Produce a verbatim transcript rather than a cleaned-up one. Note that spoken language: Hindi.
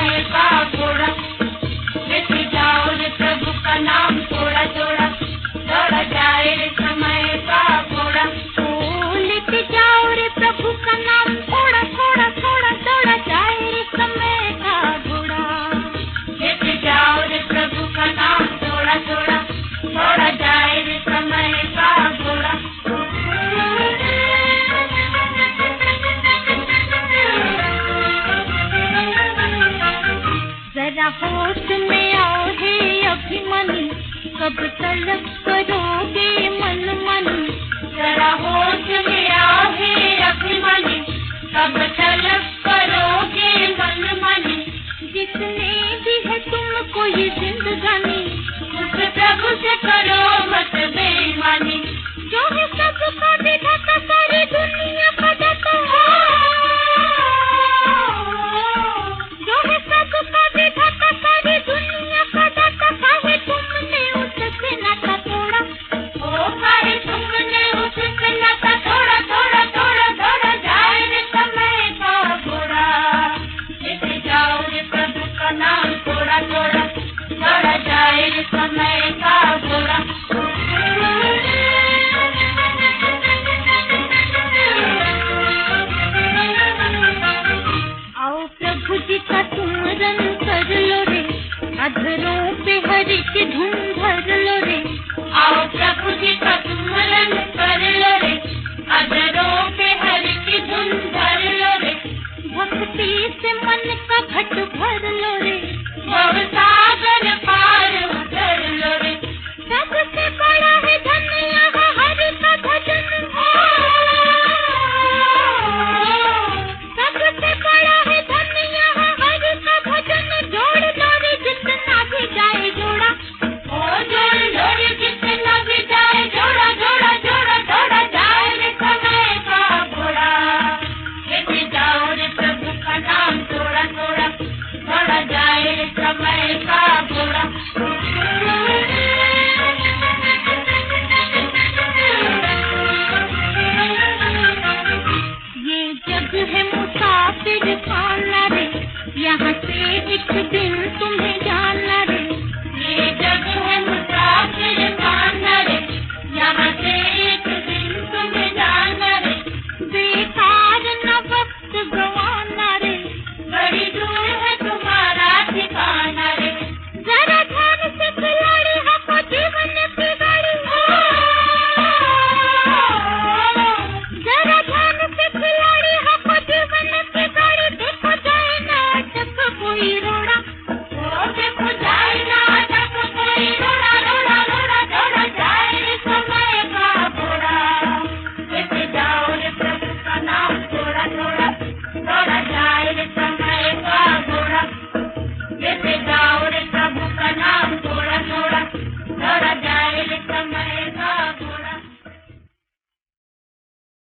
समय का घोड़ा, लेते जाओ रे प्रभु का नाम थोड़ा थोड़ा, दौड़ा जाए रे समय का घोड़ा। ओ लेते जाओ रे प्रभु का नाम थोड़ा थोड़ा थोड़ा, दौड़ा जाए रे समय का घोड़ा। लेते जाओ रे प्रभु का नाम थोड़ा थोड़ा, दौड़ा जाए रे समय का घोड़ा। जरा होश में आओ हे अभिमन्यु, कब तलक करोगे